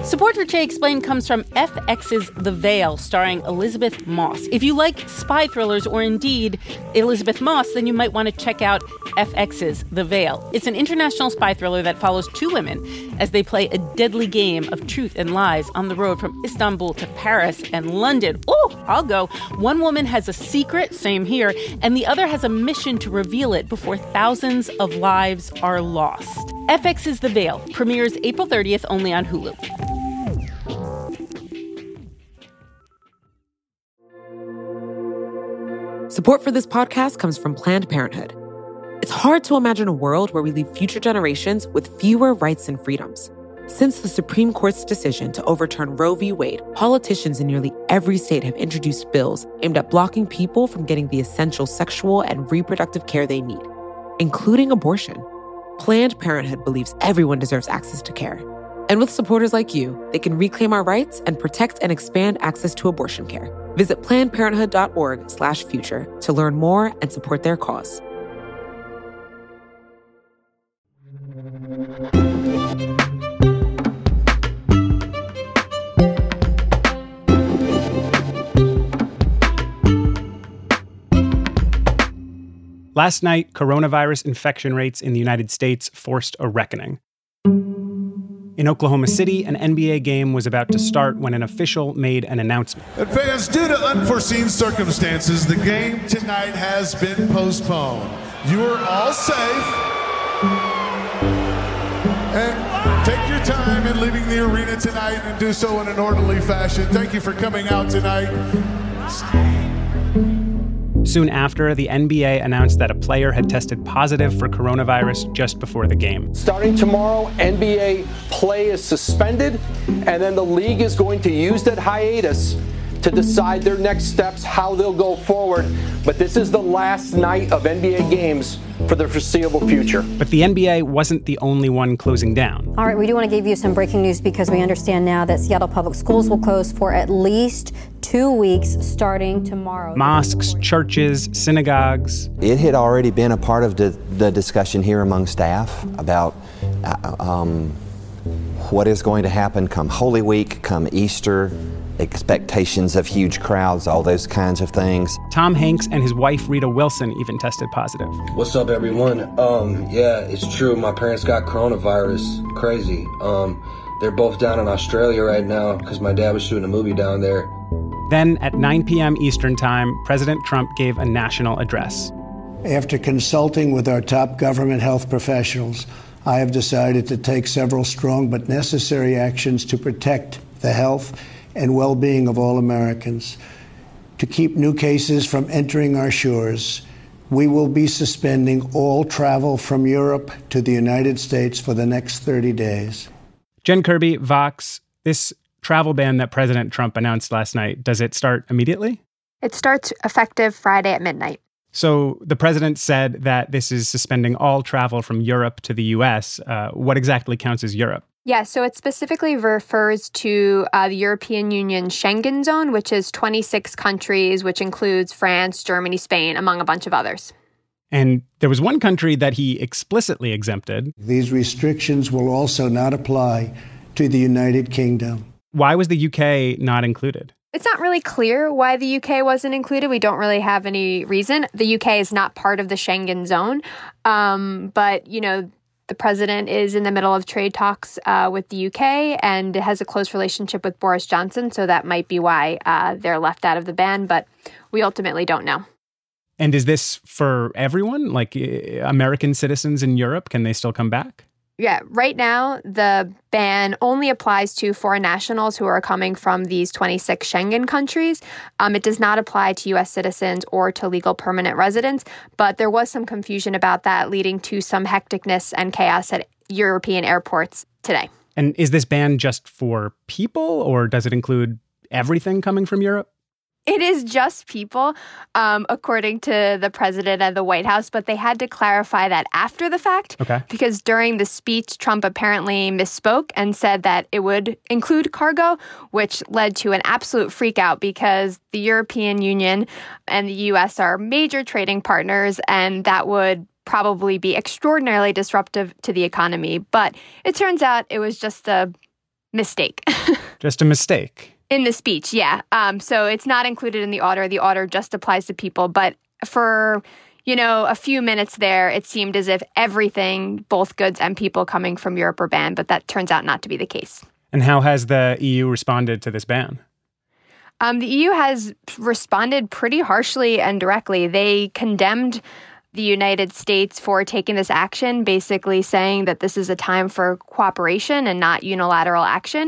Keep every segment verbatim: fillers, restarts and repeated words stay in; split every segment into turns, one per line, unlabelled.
Support for Che Explained comes from F X's The Veil, starring Elizabeth Moss. If you like spy thrillers or indeed Elizabeth Moss, then you might want to check out F X's The Veil. It's an international spy thriller that follows two women as they play a deadly game of truth and lies on the road from Istanbul to Paris and London. Oh, I'll go. One woman has a secret, same here, and the other has a mission to reveal it before thousands of lives are lost. F X's The Veil premieres April thirtieth only on Hulu.
Support for this podcast comes from Planned Parenthood. It's hard to imagine a world where we leave future generations with fewer rights and freedoms. Since the Supreme Court's decision to overturn Roe v. Wade, politicians in nearly every state have introduced bills aimed at blocking people from getting the essential sexual and reproductive care they need, including abortion. Planned Parenthood believes everyone deserves access to care. And with supporters like you, they can reclaim our rights and protect and expand access to abortion care. Visit plannedparenthood.org slash future to learn more and support their cause.
Last night, coronavirus infection rates in the United States forced a reckoning. In Oklahoma City, an N B A game was about to start when an official made an announcement.
And fans, due to unforeseen circumstances, the game tonight has been postponed. You are all safe. And take your time in leaving the arena tonight and do so in an orderly fashion. Thank you for coming out tonight.
Soon after, the N B A announced that a player had tested positive for coronavirus just before the game.
Starting tomorrow, N B A play is suspended, and then the league is going to use that hiatus to decide their next steps, how they'll go forward. But this is the last night of N B A games for the foreseeable future.
But the N B A wasn't the only one closing down.
All right, we do want to give you some breaking news because we understand now that Seattle Public Schools will close for at least two weeks starting tomorrow.
Mosques, churches, synagogues.
It had already been a part of the, the discussion here among staff about uh, um, what is going to happen come Holy Week, come Easter, expectations of huge crowds, all those kinds of things.
Tom Hanks and his wife, Rita Wilson, even tested positive.
What's up, everyone? Um, yeah, it's true. My parents got coronavirus. Crazy. Um, they're both down in Australia right now because my dad was shooting a movie down there.
Then at nine p.m. Eastern Time, President Trump gave a national address.
After consulting with our top government health professionals, I have decided to take several strong but necessary actions to protect the health and well-being of all Americans. To keep new cases from entering our shores, we will be suspending all travel from Europe to the United States for the next thirty days.
Jen Kirby, Vox, this travel ban that President Trump announced last night, does it start immediately?
It starts effective Friday at midnight.
So the president said that this is suspending all travel from Europe to the U S. Uh, what exactly counts as Europe?
Yeah, so it specifically refers to uh, the European Union Schengen zone, which is twenty-six countries, which includes France, Germany, Spain, among a bunch of others.
And there was one country that he explicitly exempted.
These restrictions will also not apply to the United Kingdom.
Why was the U K not included?
It's not really clear why the U K wasn't included. We don't really have any reason. The U K is not part of the Schengen zone. Um, but, you know, the president is in the middle of trade talks uh, with the U K and has a close relationship with Boris Johnson. So that might be why uh, they're left out of the ban. But we ultimately don't know.
And is this for everyone? Like uh, American citizens in Europe, can they still come back?
Yeah, right now, the ban only applies to foreign nationals who are coming from these twenty-six Schengen countries. Um, it does not apply to U S citizens or to legal permanent residents, but there was some confusion about that, leading to some hecticness and chaos at European airports today.
And is this ban just for people, or does it include everything coming from Europe?
It is just people, um, according to the president and the White House, but they had to clarify that after the fact.
Okay.
Because during the speech, Trump apparently misspoke and said that it would include cargo, which led to an absolute freakout because the European Union and the U S are major trading partners, and that would probably be extraordinarily disruptive to the economy. But it turns out it was just a mistake.
Just a mistake.
In the speech, yeah. Um, so it's not included in the order. The order just applies to people. But for, you know, a few minutes there, it seemed as if everything, both goods and people coming from Europe, were banned. But that turns out not to be the case.
And how has the E U responded to this ban?
Um, the E U has responded pretty harshly and directly. They condemned the United States for taking this action, basically saying that this is a time for cooperation and not unilateral action.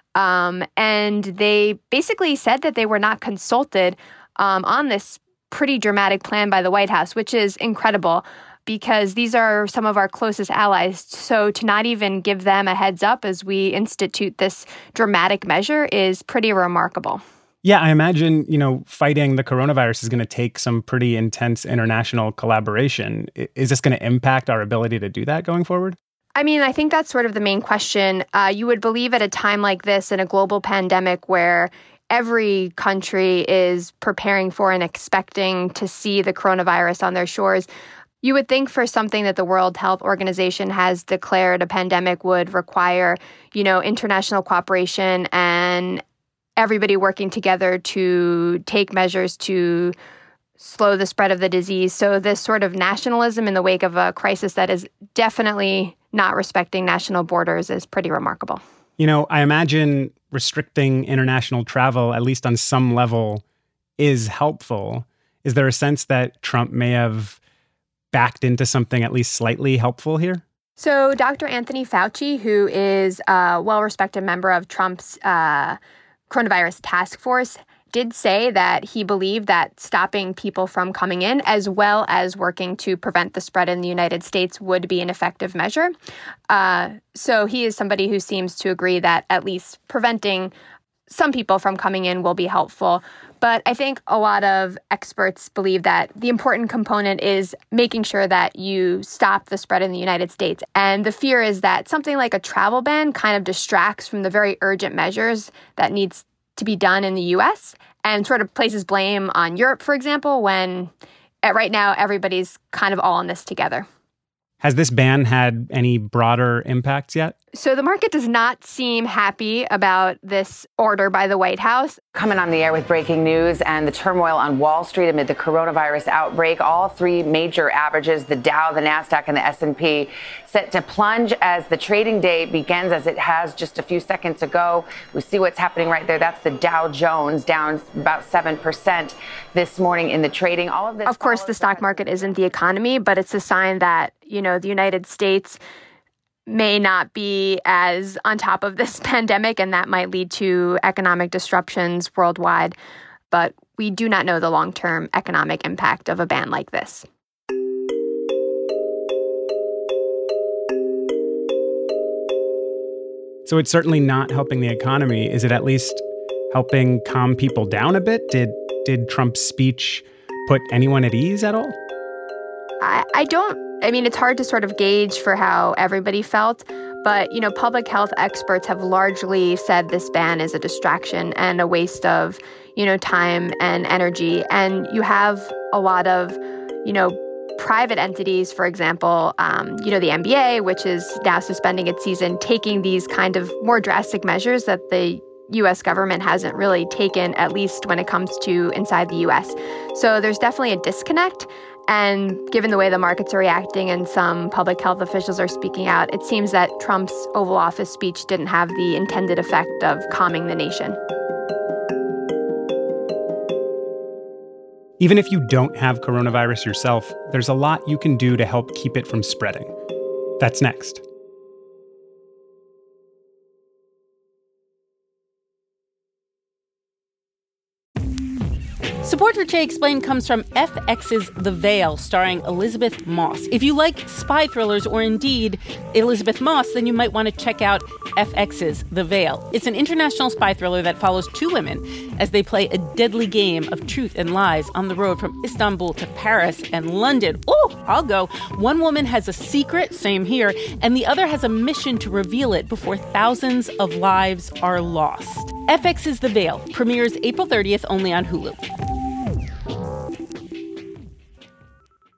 Um, and they basically said that they were not consulted um, on this pretty dramatic plan by the White House, which is incredible because these are some of our closest allies. So to not even give them a heads up as we institute this dramatic measure is pretty remarkable.
Yeah, I imagine, you know, fighting the coronavirus is going to take some pretty intense international collaboration. Is this going to impact our ability to do that going forward?
I mean, I think that's sort of the main question. Uh, you would believe at a time like this in a global pandemic where every country is preparing for and expecting to see the coronavirus on their shores, you would think for something that the World Health Organization has declared a pandemic would require, you know, international cooperation and everybody working together to take measures to slow the spread of the disease. So this sort of nationalism in the wake of a crisis that is definitely not respecting national borders is pretty remarkable.
You know, I imagine restricting international travel, at least on some level, is helpful. Is there a sense that Trump may have backed into something at least slightly helpful here?
So Doctor Anthony Fauci, who is a well-respected member of Trump's uh, coronavirus task force, did say that he believed that stopping people from coming in, as well as working to prevent the spread in the United States, would be an effective measure. Uh, so he is somebody who seems to agree that at least preventing some people from coming in will be helpful. But I think a lot of experts believe that the important component is making sure that you stop the spread in the United States. And the fear is that something like a travel ban kind of distracts from the very urgent measures that needs to be done in the U S and sort of places blame on Europe, for example, when at right now everybody's kind of all in this together.
Has this ban had any broader impacts yet?
So the market does not seem happy about this order by the White House.
Coming on the air with breaking news and the turmoil on Wall Street amid the coronavirus outbreak. All three major averages, the Dow, the NASDAQ, and the S and P, set to plunge as the trading day begins, as it has just a few seconds ago. We see what's happening right there. That's the Dow Jones, down about seven percent this morning in the trading. All of this.
Of course, the stock market isn't the economy, but it's a sign that, you know, the United States may not be as on top of this pandemic, and that might lead to economic disruptions worldwide. But we do not know the long-term economic impact of a ban like this.
So it's certainly not helping the economy. Is it at least helping calm people down a bit? Did did Trump's speech put anyone at ease at all?
I, I don't I mean, it's hard to sort of gauge for how everybody felt, but, you know, public health experts have largely said this ban is a distraction and a waste of, you know, time and energy. And you have a lot of, you know, private entities, for example, um, you know, the N B A, which is now suspending its season, taking these kind of more drastic measures that the U S government hasn't really taken, at least when it comes to inside the U S. So there's definitely a disconnect. And given the way the markets are reacting and some public health officials are speaking out, it seems that Trump's Oval Office speech didn't have the intended effect of calming the nation.
Even if you don't have coronavirus yourself, there's a lot you can do to help keep it from spreading. That's next.
Support for Jay Explained comes from F X's The Veil, starring Elizabeth Moss. If you like spy thrillers or indeed Elizabeth Moss, then you might want to check out F X's The Veil. It's an international spy thriller that follows two women as they play a deadly game of truth and lies on the road from Istanbul to Paris and London. Oh, I'll go. One woman has a secret, same here, and the other has a mission to reveal it before thousands of lives are lost. F X's The Veil premieres April thirtieth only on Hulu.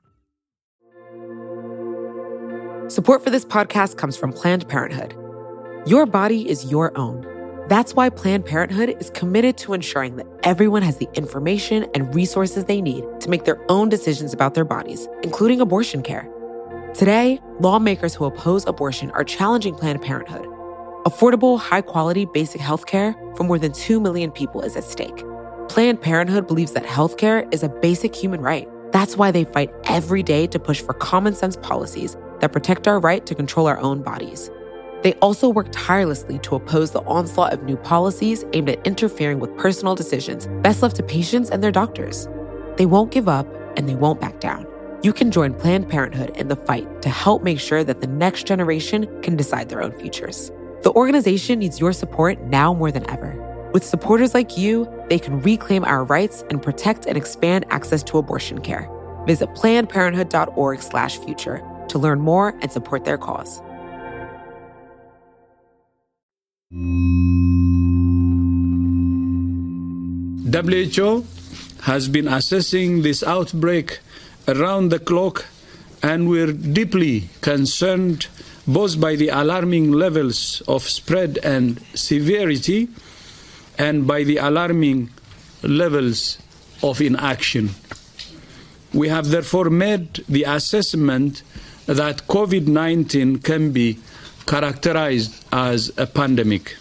Support for this podcast comes from Planned Parenthood. Your body is your own. That's why Planned Parenthood is committed to ensuring that everyone has the information and resources they need to make their own decisions about their bodies, including abortion care. Today, lawmakers who oppose abortion are challenging Planned Parenthood. Affordable, high-quality basic health care for more than two million people is at stake. Planned Parenthood believes that health care is a basic human right. That's why they fight every day to push for common-sense policies that protect our right to control our own bodies. They also work tirelessly to oppose the onslaught of new policies aimed at interfering with personal decisions best left to patients and their doctors. They won't give up, and they won't back down. You can join Planned Parenthood in the fight to help make sure that the next generation can decide their own futures. The organization needs your support now more than ever. With supporters like you, they can reclaim our rights and protect and expand access to abortion care. Visit plannedparenthood.org slash future to learn more and support their cause.
W H O has been assessing this outbreak around the clock, and we're deeply concerned both by the alarming levels of spread and severity and by the alarming levels of inaction. We have therefore made the assessment that COVID nineteen can be characterized as a pandemic.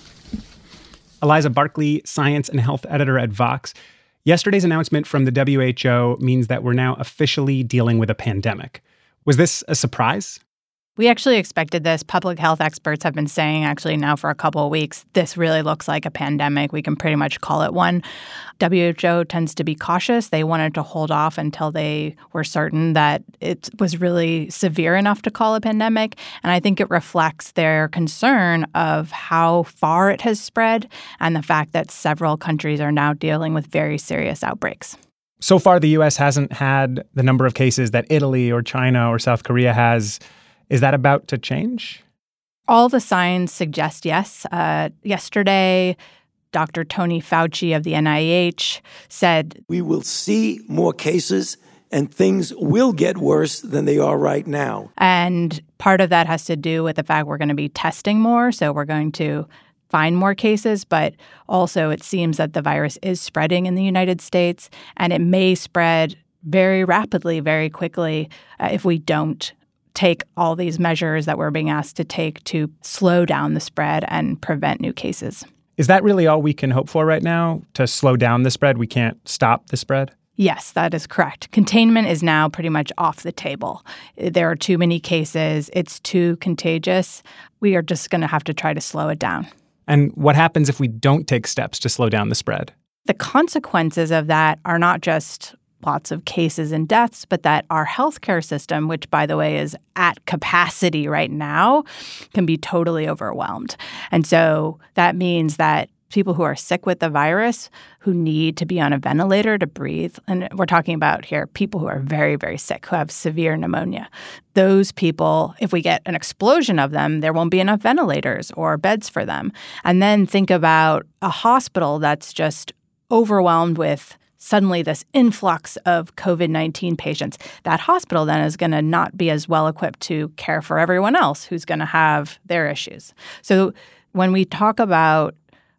Eliza Barkley, science and health editor at Vox. Yesterday's announcement from the W H O means that we're now officially dealing with a pandemic. Was this a surprise?
We actually expected this. Public health experts have been saying actually now for a couple of weeks, this really looks like a pandemic. We can pretty much call it one. W H O tends to be cautious. They wanted to hold off until they were certain that it was really severe enough to call a pandemic. And I think it reflects their concern of how far it has spread and the fact that several countries are now dealing with very serious outbreaks.
So far, the U S hasn't had the number of cases that Italy or China or South Korea has. Is that about to change?
All the signs suggest yes. Uh, yesterday, Doctor Tony Fauci of the N I H said,
"We will see more cases and things will get worse than they are right now."
And part of that has to do with the fact we're going to be testing more. So we're going to find more cases. But also it seems that the virus is spreading in the United States, and it may spread very rapidly, very quickly uh, if we don't take all these measures that we're being asked to take to slow down the spread and prevent new cases.
Is that really all we can hope for right now, to slow down the spread? We can't stop the spread?
Yes, that is correct. Containment is now pretty much off the table. There are too many cases. It's too contagious. We are just going to have to try to slow it down.
And what happens if we don't take steps to slow down the spread?
The consequences of that are not just lots of cases and deaths, but that our healthcare system, which, by the way, is at capacity right now, can be totally overwhelmed. And so that means that people who are sick with the virus, who need to be on a ventilator to breathe, and we're talking about here people who are very, very sick, who have severe pneumonia. Those people, if we get an explosion of them, there won't be enough ventilators or beds for them. And then think about a hospital that's just overwhelmed with suddenly this influx of COVID nineteen patients. That hospital then is going to not be as well equipped to care for everyone else who's going to have their issues. So when we talk about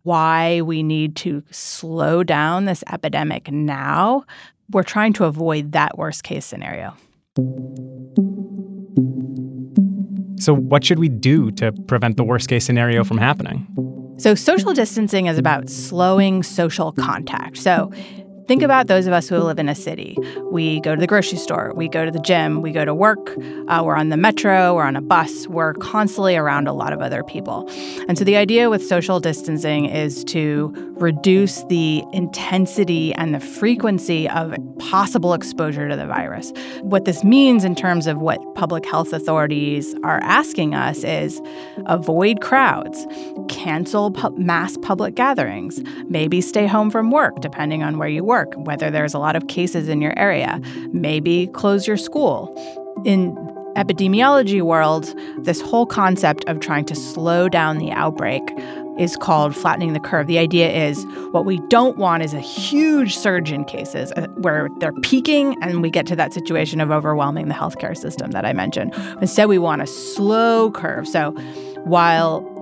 why we need to slow down this epidemic now, we're trying to avoid that worst case scenario.
So what should we do to prevent the worst case scenario from happening?
So social distancing is about slowing social contact. So think about those of us who live in a city. We go to the grocery store, we go to the gym, we go to work, uh, we're on the metro, we're on a bus, we're constantly around a lot of other people. And so the idea with social distancing is to reduce the intensity and the frequency of possible exposure to the virus. What this means in terms of what public health authorities are asking us is avoid crowds, cancel pu- mass public gatherings, maybe stay home from work, depending on where you work, whether there's a lot of cases in your area, maybe close your school. In epidemiology world, this whole concept of trying to slow down the outbreak is called flattening the curve. The idea is what we don't want is a huge surge in cases where they're peaking and we get to that situation of overwhelming the healthcare system that I mentioned. Instead, we want a slow curve. So while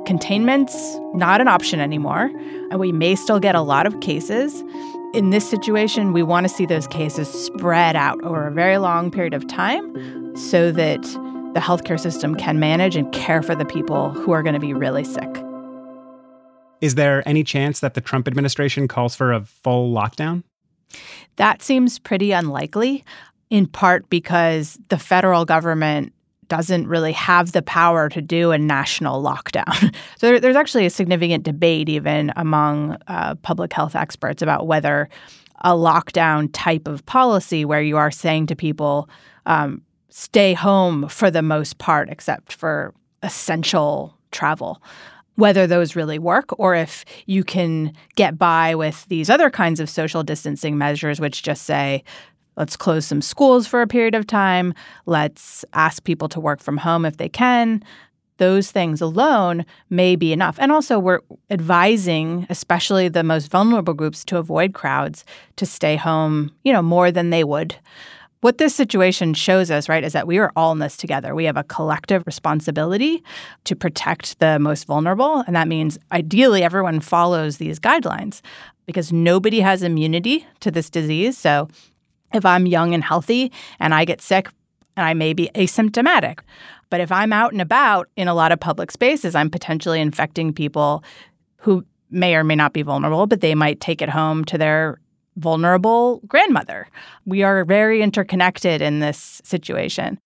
containment's not an option anymore, and we may still get a lot of cases. In this situation, we want to see those cases spread out over a very long period of time so that the healthcare system can manage and care for the people who are going to be really sick.
Is there any chance that the Trump administration calls for a full lockdown?
That seems pretty unlikely, in part because the federal government doesn't really have the power to do a national lockdown. So there, there's actually a significant debate even among uh, public health experts about whether a lockdown type of policy where you are saying to people, um, stay home for the most part except for essential travel, whether those really work or if you can get by with these other kinds of social distancing measures, which just say, let's close some schools for a period of time. Let's ask people to work from home if they can. Those things alone may be enough. And also we're advising, especially the most vulnerable groups, to avoid crowds, to stay home, you know, more than they would. What this situation shows us, right, is that we are all in this together. We have a collective responsibility to protect the most vulnerable. And that means ideally everyone follows these guidelines because nobody has immunity to this disease. So if I'm young and healthy and I get sick, and I may be asymptomatic, but if I'm out and about in a lot of public spaces, I'm potentially infecting people who may or may not be vulnerable, but they might take it home to their vulnerable grandmother. We are very interconnected in this situation.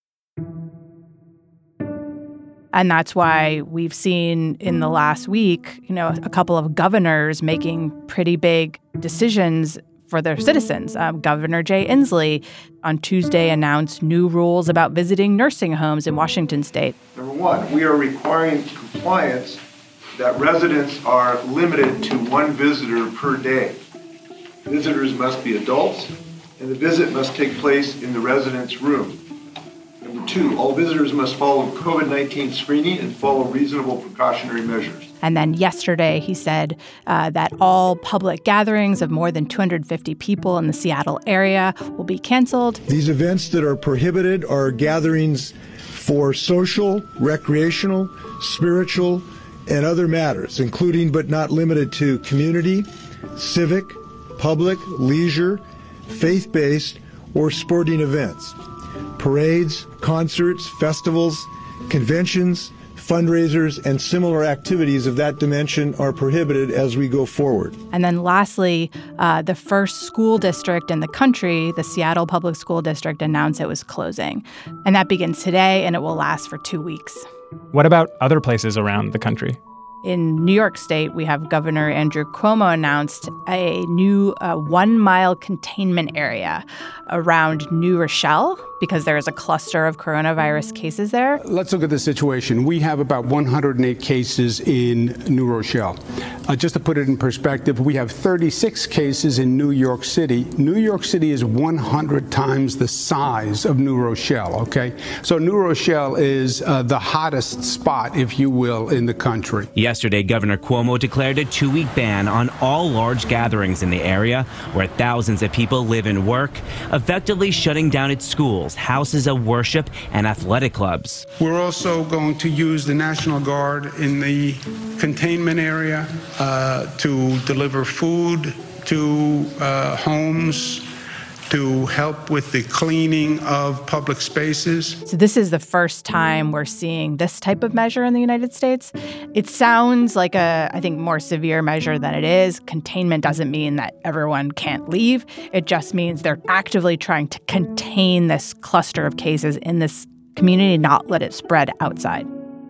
And that's why we've seen in the last week, you know, a couple of governors making pretty big decisions for their citizens. Um, Governor Jay Inslee on Tuesday announced new rules about visiting nursing homes in Washington state.
Number one, we are requiring compliance that residents are limited to one visitor per day. Visitors must be adults, and the visit must take place in the resident's room. Number two, all visitors must follow COVID nineteen screening and follow reasonable precautionary measures.
And then yesterday, he said uh, that all public gatherings of more than two hundred fifty people in the Seattle area will be canceled.
These events that are prohibited are gatherings for social, recreational, spiritual, and other matters, including but not limited to community, civic, public, leisure, faith-based, or sporting events. Parades, concerts, festivals, conventions, fundraisers, and similar activities of that dimension are prohibited as we go forward.
And then lastly, uh, the first school district in the country, the Seattle Public School District, announced it was closing. And that begins today, and it will last for two weeks.
What about other places around the country?
In New York State, we have Governor Andrew Cuomo announced a new uh, one-mile containment area around New Rochelle because there is a cluster of coronavirus cases there.
Let's look at the situation. We have about one hundred eight cases in New Rochelle. Uh, just to put it in perspective, we have thirty-six cases in New York City. New York City is one hundred times the size of New Rochelle, okay? So New Rochelle is uh, the hottest spot, if you will, in the country.
Yesterday, Governor Cuomo declared a two-week ban on all large gatherings in the area where thousands of people live and work, effectively shutting down its schools, houses of worship, and athletic clubs.
We're also going to use the National Guard in the containment area uh, to deliver food to uh, homes, to help with the cleaning of public spaces.
So this is the first time we're seeing this type of measure in the United States. It sounds like a, I think, more severe measure than it is. Containment doesn't mean that everyone can't leave. It just means they're actively trying to contain this cluster of cases in this community, not let it spread outside.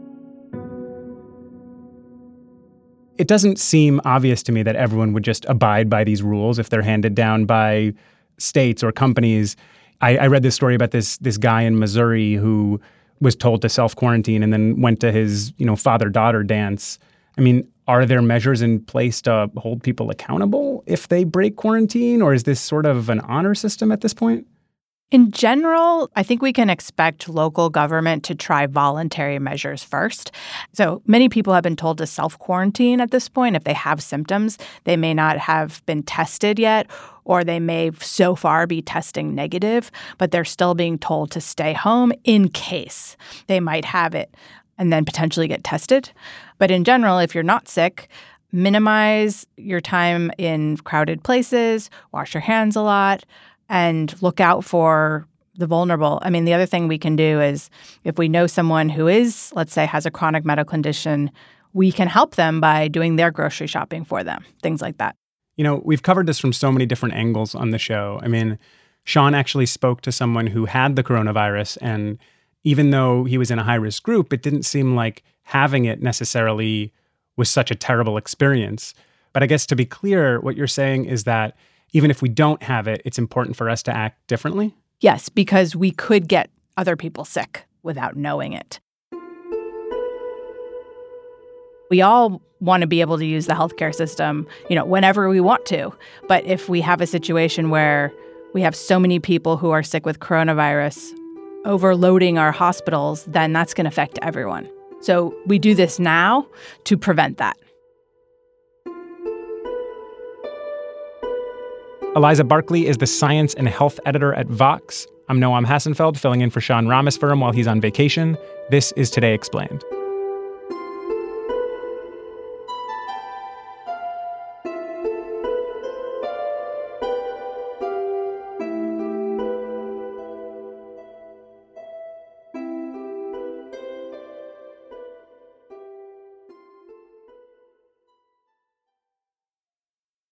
It doesn't seem obvious to me that everyone would just abide by these rules if they're handed down by states or companies. I, I read this story about this this guy in Missouri who was told to self-quarantine and then went to his, you know, father-daughter dance. I mean, are there measures in place to hold people accountable if they break quarantine, or is this sort of an honor system at this point?
In general, I think we can expect local government to try voluntary measures first. So many people have been told to self-quarantine at this point. If they have symptoms, they may not have been tested yet, or they may so far be testing negative, but they're still being told to stay home in case they might have it. and then potentially get tested. But in general, if you're not sick, minimize your time in crowded places, wash your hands a lot, and look out for the vulnerable. I mean, the other thing we can do is if we know someone who is, let's say, has a chronic medical condition, we can help them by doing their grocery shopping for them, things like that.
You know, we've covered this from so many different angles on the show. I mean, Sean actually spoke to someone who had the coronavirus, and even though he was in a high-risk group, it didn't seem like having it necessarily was such a terrible experience. But I guess to be clear, what you're saying is that even if we don't have it, it's important for us to act differently?
Yes, because we could get other people sick without knowing it. We all want to be able to use the healthcare system, you know, whenever we want to. But if we have a situation where we have so many people who are sick with coronavirus overloading our hospitals, then that's going to affect everyone. So we do this now to prevent that.
Eliza Barkley is the science and health editor at Vox. I'm Noam Hassenfeld, filling in for Sean Rameswaram while he's on vacation. This is Today Explained.